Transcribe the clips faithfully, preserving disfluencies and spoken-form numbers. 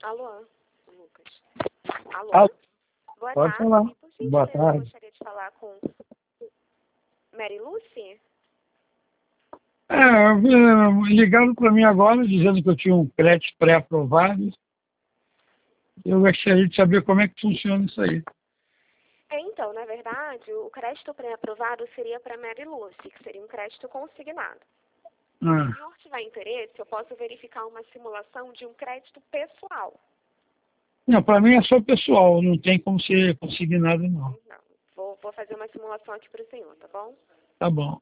Alô, Lucas. Alô? Alô? Boa Pode tarde. falar. Por gentileza, Boa eu tarde. gostaria de falar com Mary Lucy. É, eu vi- ligaram para mim agora dizendo que eu tinha um crédito pré-aprovado. Eu gostaria de saber como é que funciona isso aí. É, então, na verdade, o crédito pré-aprovado seria para Mary Lucy, que seria um crédito consignado. Se o Ah, senhor tiver interesse, eu posso verificar uma simulação de um crédito pessoal. não, para mim é só pessoal, não tem como ser consignado não. Não, vou, vou fazer uma simulação aqui para o senhor, tá bom? Tá bom.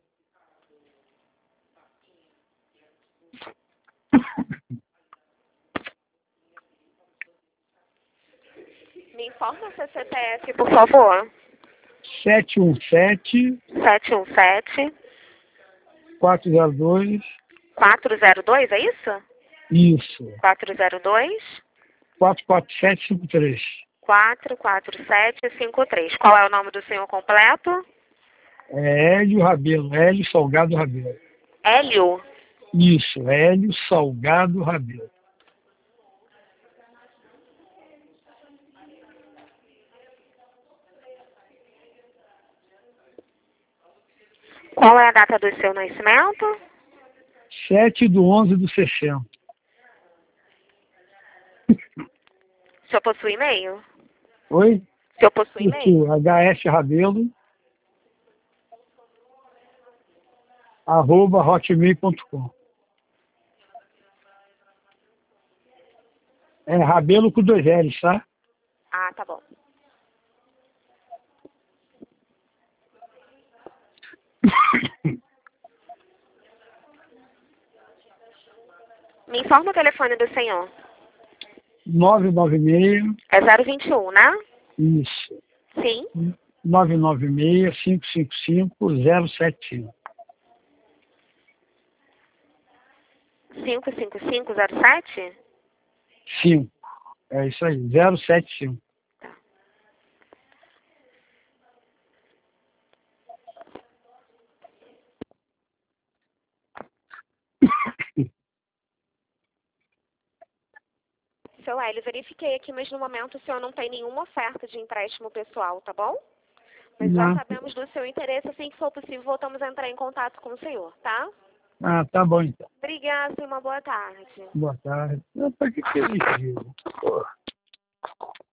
Me informa o seu C P F, por favor. sete um sete, sete um sete, quatro zero dois, quatro zero dois, é isso? isso, quatro zero dois, quatro quatro sete cinco três. quatro quatro sete cinco três. Qual é o nome do senhor completo? É Hélio Rabelo, Hélio Salgado Rabelo. Hélio. Isso, Hélio Salgado Rabelo. Qual é a data do seu nascimento? sete do onze do sessenta. O senhor possui e-mail? Oi? O senhor possui e-mail? Isso, H S Rabelo, arroba hotmail ponto com. É Rabelo com dois L's, tá? Ah, tá bom. Me informa o telefone do senhor. nove nove seis, É zero vinte e um, né? isso, Sim. nove nove seis, cinco cinco cinco, zero sete cinco. cinco cinco cinco zero sete? cinco. É isso aí, zero sete cinco. Tá. Seu Hélio, verifiquei aqui, mas no momento o senhor não tem nenhuma oferta de empréstimo pessoal, tá bom? Mas já Não. sabemos do seu interesse, assim que for possível, voltamos a entrar em contato com o senhor, tá? Ah, tá bom então. Obrigada e uma boa tarde. Boa tarde. Para que que é isso, Gil? Pô.